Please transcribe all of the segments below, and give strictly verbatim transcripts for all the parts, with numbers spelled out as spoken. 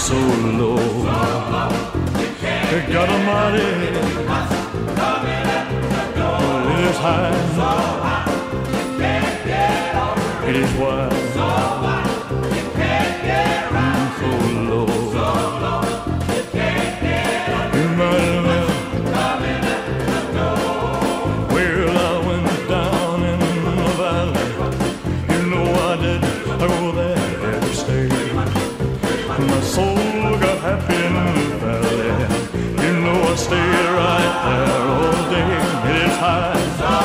so low. God Almighty, it is high, it is wide, so low. You might well. Well, I went down in the valley. You know I did. I go there every day. My soul got happy in the valley. You know I stayed right there all day. It is high,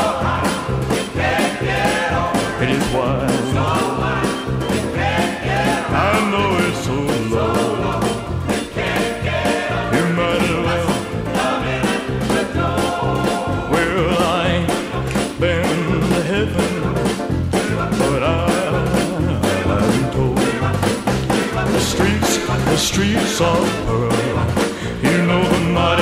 it is wide, I know it's so low. You might as well. Well, I ain't been to heaven, but I've been told the streets, the streets of pearl. You know the mighty